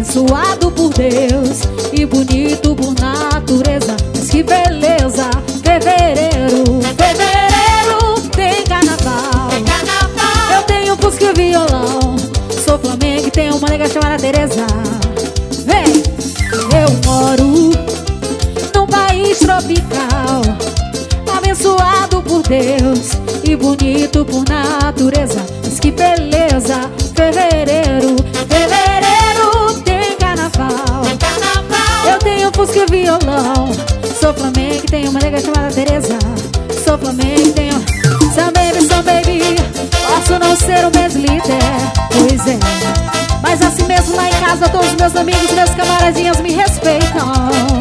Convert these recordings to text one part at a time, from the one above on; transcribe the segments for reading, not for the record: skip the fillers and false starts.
abençoado por Deus e bonito por natureza. Mas que beleza, fevereiro, fevereiro tem carnaval. Eu tenho fusca e violão, sou Flamengo e tenho uma nega chamada Teresa. Vem! Eu moro num país tropical, abençoado por Deus e bonito por natureza. Mas que beleza, fevereiro, fevereiro tem carnaval. Eu tenho fusca e violão, sou Flamengo e tenho uma nega chamada Teresa. Sou Flamengo e tenho... Some baby, posso não ser o mesmo líder, pois é, mas assim mesmo lá em casa todos os meus amigos, meus camaradinhas me respeitam.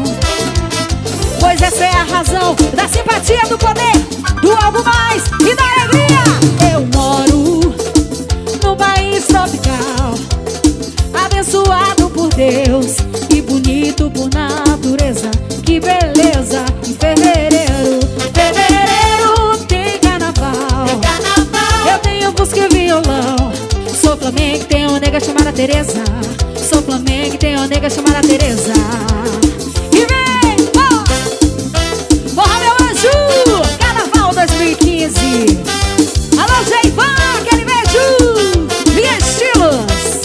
Pois essa é a razão da simpatia, do poder, do algo mais e da alegria. Eu moro num país tropical, abençoado por Deus e bonito por natureza. Que beleza, em fevereiro, fevereiro tem carnaval. Eu tenho fusca e violão, sou Flamengo e tenho uma nega chamada Teresa. Sou Flamengo e tenho uma nega chamada Teresa. E vem, porra meu anjo, Carnaval 2015. Alô Jeivan, aquele beijo, via estilos.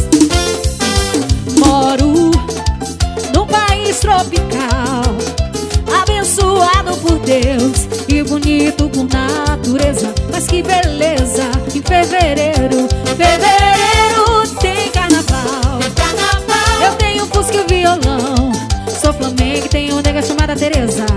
Moro num país tropical, abençoado por Deus e bonito por natureza. Mas que beleza, em fevereiro, fevereiro tem carnaval. Eu tenho fusca e violão, sou Flamengo e tenho uma nega chamada Teresa.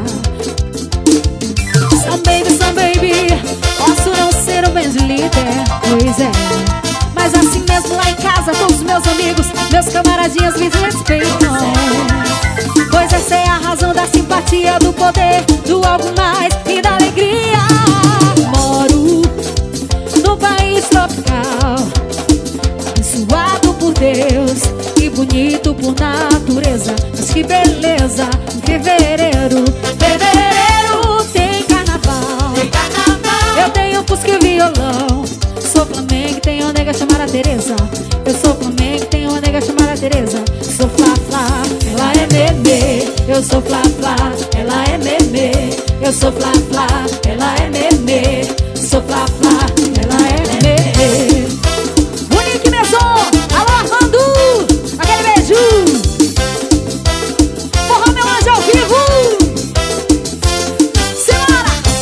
Some baby, posso não ser o mesmo líder, pois é, mas assim mesmo lá em casa todos os meus amigos, meus camaradinhas me respeitam. Pois essa é a razão da simpatia, do poder, do algo mais e da alegria. Moro no país tropical, abençoado por Deus e bonito por natureza. Mas que beleza, em fevereiro, fevereiro tem carnaval. Eu tenho fusca e violão, sou Flamengo e tenho uma nega chamada Teresa. Eu sou Flamengo e tenho uma nega chamada Teresa. Sou Fla-Fla, ela é meme. Eu sou Fla-Fla, ela é meme. Eu sou Fla-Fla, ela é meme.